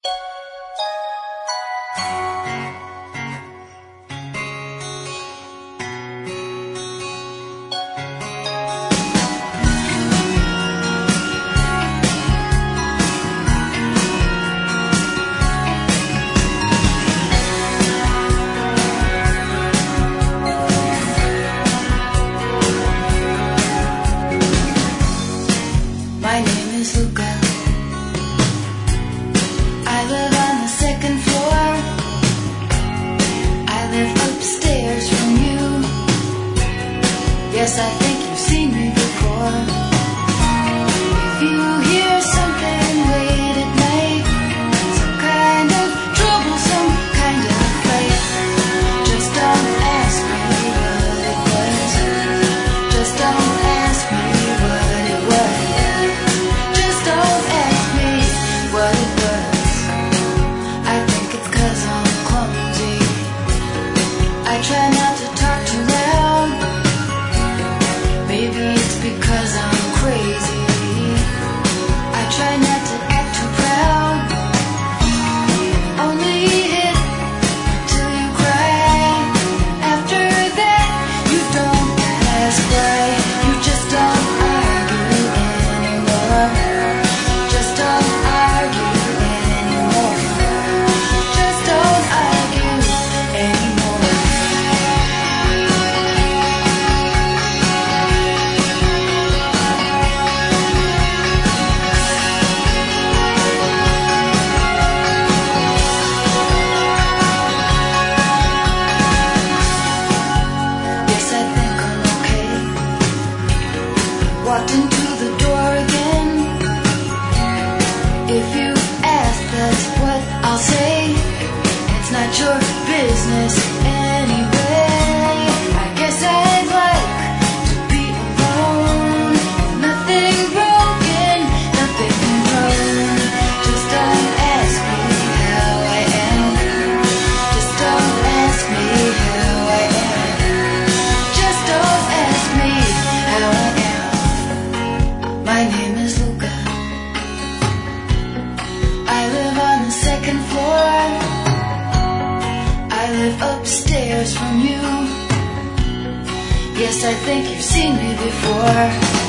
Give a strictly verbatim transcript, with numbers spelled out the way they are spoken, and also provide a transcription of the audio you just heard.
My name is Luca. I live on the second floor. I live upstairs from you. Yes, I think you've seen me before. If you hear something late at night, some kind of trouble, some kind of fight, just don't ask me what it was. Just don't ask me what it was. Just don't ask me what it was. I think it's 'cause I'm clumsy. I try not to talk too loud. Maybe it's because I'm crazy. I try not to act too proud. Only hit till you cry. After that, you don't ask why. You just don't argue anymore. Just don't argue anymore. Just don't argue anymore. Yes, I think I'm okay. Walked into the door again. If you ask, that's what I'll say. It's not your business anyway. I guess I'd like to be alone. Nothing broken, nothing wrong. Just don't ask me how I am. Just don't ask me how I am. Just don't ask me how I am. My name is Luca. I live on the second floor. I live upstairs from you. Yes, I think you've seen me before.